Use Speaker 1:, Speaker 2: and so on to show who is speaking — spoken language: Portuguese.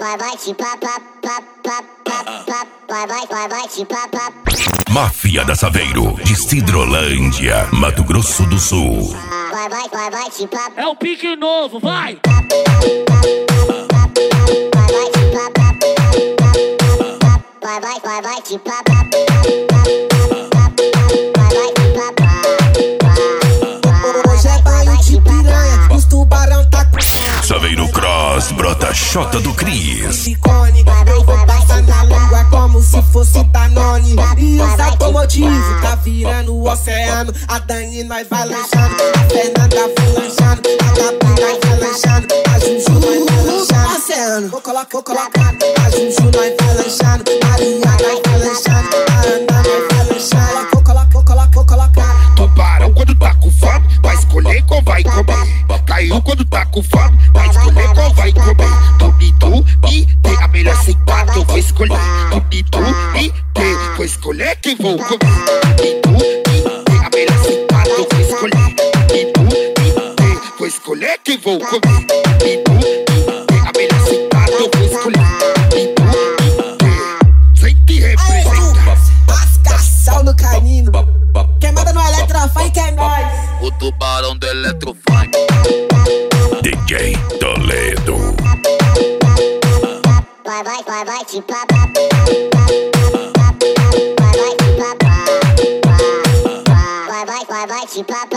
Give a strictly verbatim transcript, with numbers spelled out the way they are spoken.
Speaker 1: vai, vai, te pá, pá, pá, pá, pá, pá, vai, vai, vai, vai, te pá, pá.
Speaker 2: Máfia da Saveiro, de Cidrolândia, Mato Grosso do Sul.
Speaker 1: Vai, vai, vai, vai, te pá.
Speaker 3: É o pique novo, vai!
Speaker 1: Vai, vai, vai, vai, te pá, pá. Vai, vai, te pá, pá.
Speaker 4: Hoje é banho de piranha, os tubarão tá com
Speaker 2: Saveiro Cross, brota Xota do Cris.
Speaker 4: silicone. Eu vou passar na língua como se fosse Danone. E os automotivos tá virando o oceano. A Dani nós vai lanchando, a Fernanda vai lanchando, a Gabi nós vai lanchando, a Juju nós vai lanchando. Oceano, vou colocar, vou colocar. A Juju nós vai lanchando, a Maria nós vai lanchando, a Ana nós vai lanchando. Vou colocar, vou colocar, vou colocar.
Speaker 5: Tubarão quando tá com fome, vai escolher qual vai comer. Caiu quando tá com fome, vai escolher qual vai comer. Bonito e tem a melhor sentada, eu vou escolher. Bonito e tem, vou escolher quem vou comer. Bonito e tem a melhor sentada, eu vou escolher. Bonito e tem, vou escolher quem vou comer. Bonito e tem a melhor sentada, eu vou escolher. Bonito e tem, sempre representa.
Speaker 4: Mascação no canino, queimada no eletrofunk é nóis.
Speaker 5: O tubarão do eletrofunk.
Speaker 2: D J Toledo.
Speaker 1: Vai, vai, vai, vai, te pá, pá. Vai, vai, te pá, pá. Vai, vai, vai, vai, te pá,